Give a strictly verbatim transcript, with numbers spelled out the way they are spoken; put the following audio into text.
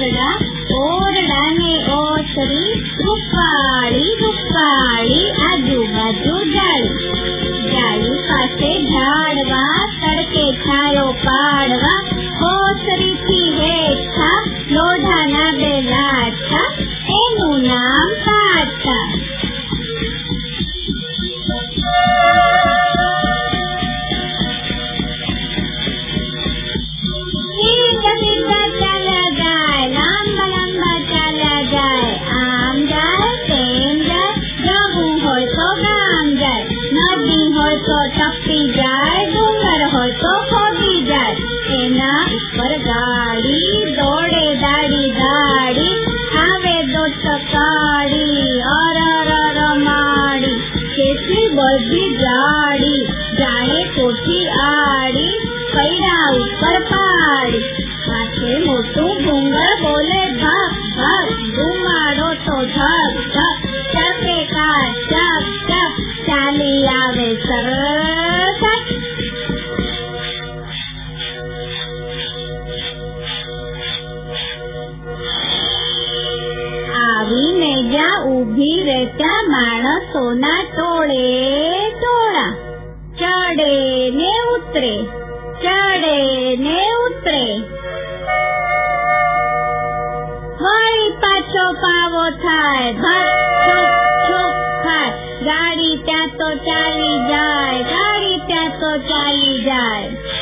ઓરડા, ઓરડા ને ઓસરી, રૂપાળી રૂપાળી આજુબાજુ જાળી, જાળી પાસે ઝાડવા, તડકે છાયો પાડવા, ઓસરીથી હેઠા લોઢાના બે લાઠા, એનું નામ પાછા. ટપી જાય, ડુંગર હોય તો ખોટી જાય, એના ઉપર ગાડી દોડે દાડી દાડી, આવે દોટ કાળી અરર માડી, કેટલી બધી જાડી જાણે કોઠી આડી, પૈડા ઉપર પાડી, માથે મોટું ડુંગર બોલે ભાગ ભાગ, ધુમાડો તો ધક ધક, ચકે કા ચક ચક, ચાલી આવે સરસ. આવીને જ્યાં ઉભી રહેતા માણસોના ટોળે ટોળા, ચડે ને ઉતરે, ચડે ને ઉતરે, વળી પાછો પાવો થાય, ભટ છોક છોક થાય, ગાડી ત્યાં તો ચાલી જાય, ગાડી ત્યાં તો ચાલી જાય.